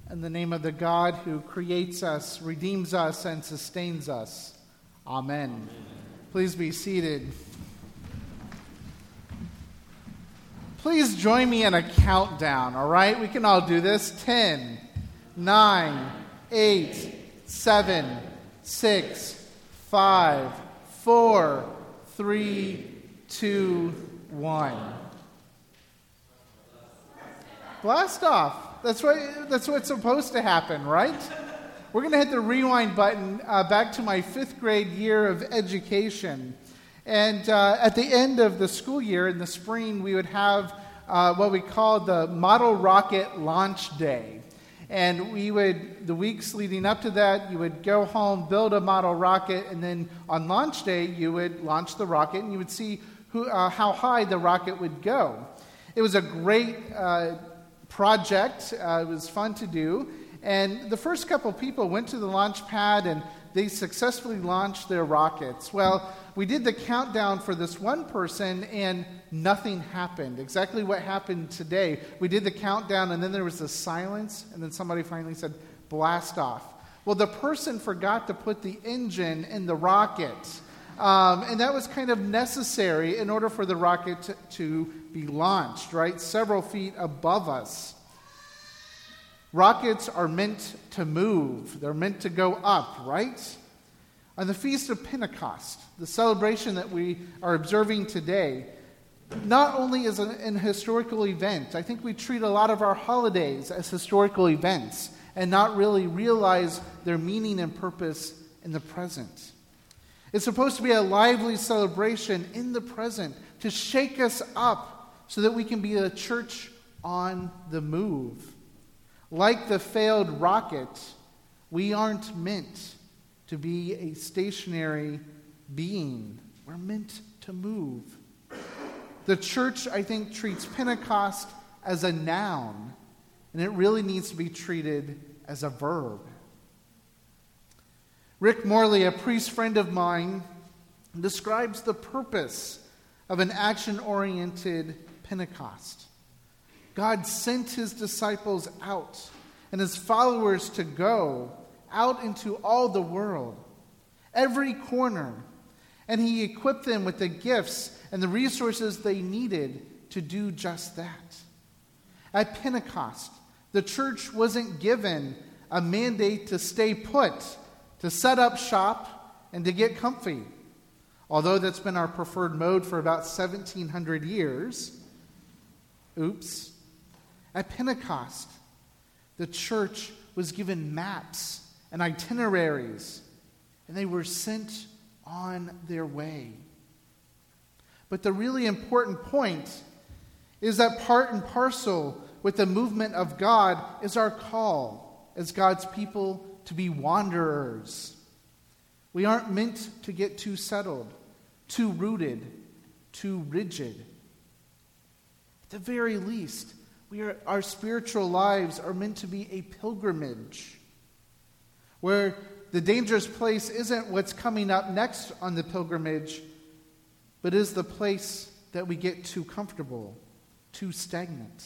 In the name of the God who creates us, redeems us, and sustains us. Amen. Amen. Please be seated. Please join me in a countdown, all right? We can all do this. 10, 9, 8, 7, 6, 5, 4, 3, 2, 1. Blast off. That's what's supposed to happen, right? We're going to hit the rewind button back to my 5th grade year of education. And at the end of the school year, in the spring, we would have what we called the Model Rocket Launch Day. And the weeks leading up to that, you would go home, build a model rocket, and then on launch day, you would launch the rocket, and you would see how high the rocket would go. It was a great project. It was fun to do. And the first couple people went to the launch pad and they successfully launched their rockets. Well, we did the countdown for this one person and nothing happened. Exactly what happened today. We did the countdown and then there was a silence and then somebody finally said, blast off. Well, the person forgot to put the engine in the rocket. And that was kind of necessary in order for the rocket to be launched, right? Several feet above us. Rockets are meant to move. They're meant to go up, right? On the Feast of Pentecost, the celebration that we are observing today, not only is an historical event, I think we treat a lot of our holidays as historical events and not really realize their meaning and purpose in the present. It's supposed to be a lively celebration in the present to shake us up so that we can be a church on the move. Like the failed rocket, we aren't meant to be a stationary being. We're meant to move. The church, I think, treats Pentecost as a noun, and it really needs to be treated as a verb. Rick Morley, a priest friend of mine, describes the purpose of an action-oriented Pentecost. God sent his disciples out and his followers to go out into all the world, every corner, and he equipped them with the gifts and the resources they needed to do just that. At Pentecost, the church wasn't given a mandate to stay put, to set up shop, and to get comfy. Although that's been our preferred mode for about 1,700 years. Oops. At Pentecost, the church was given maps and itineraries, and they were sent on their way. But the really important point is that part and parcel with the movement of God is our call as God's people to be wanderers. We aren't meant to get too settled, too rooted, too rigid. At the very least, our spiritual lives are meant to be a pilgrimage, where the dangerous place isn't what's coming up next on the pilgrimage, but is the place that we get too comfortable, too stagnant.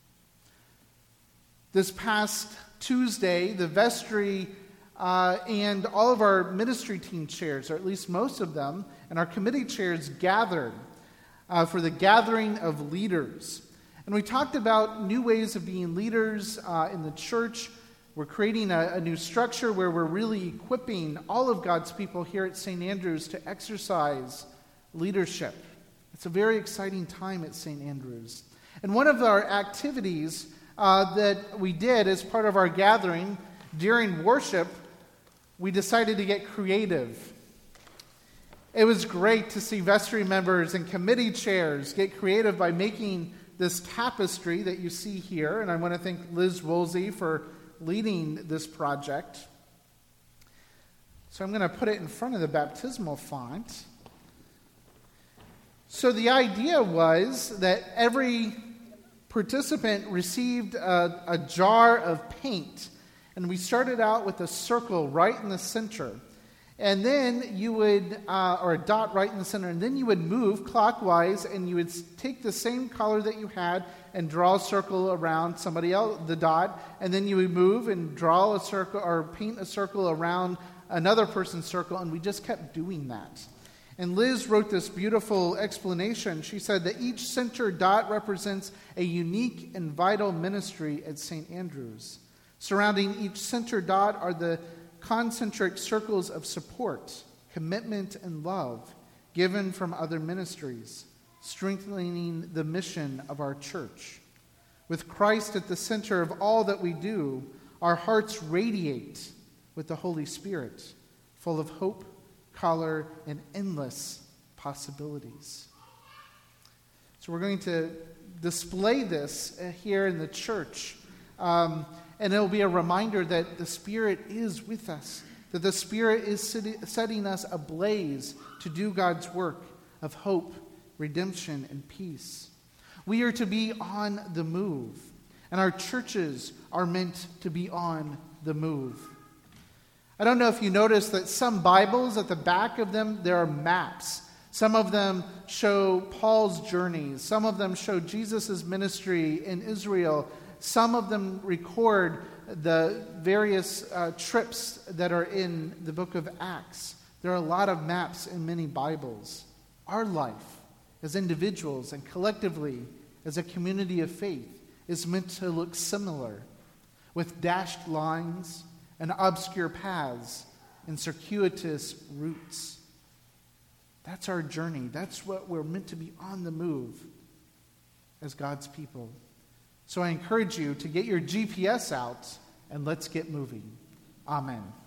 This past Tuesday, the vestry and all of our ministry team chairs, or at least most of them, and our committee chairs gathered for the gathering of leaders. And we talked about new ways of being leaders in the church. We're creating a new structure where we're really equipping all of God's people here at St. Andrews to exercise leadership. It's a very exciting time at St. Andrews. And one of our activities that we did as part of our gathering during worship, we decided to get creative. It was great to see vestry members and committee chairs get creative by making this tapestry that you see here. And I want to thank Liz Woolsey for leading this project. So I'm going to put it in front of the baptismal font. So the idea was that every participant received a jar of paint. And we started out with a circle right in the center. And then you would, or a dot right in the center, and then you would move clockwise, and you would take the same color that you had and draw a circle around somebody else, the dot, and then you would move and draw a circle or paint a circle around another person's circle, and we just kept doing that. And Liz wrote this beautiful explanation. She said that each center dot represents a unique and vital ministry at St. Andrew's. Surrounding each center dot are the concentric circles of support, commitment, and love given from other ministries, strengthening the mission of our church. With Christ at the center of all that we do, our hearts radiate with the Holy Spirit, full of hope, color, and endless possibilities. So we're going to display this here in the church. And it will be a reminder that the Spirit is with us, that the Spirit is setting us ablaze to do God's work of hope, redemption, and peace. We are to be on the move, and our churches are meant to be on the move. I don't know if you noticed that some Bibles, at the back of them, there are maps. Some of them show Paul's journeys. Some of them show Jesus' ministry in Israel. Some of them record the various trips that are in the book of Acts. There are a lot of maps in many Bibles. Our life as individuals and collectively as a community of faith is meant to look similar, with dashed lines and obscure paths and circuitous routes. That's our journey. That's what we're meant to be on the move as God's people. So I encourage you to get your GPS out and let's get moving. Amen.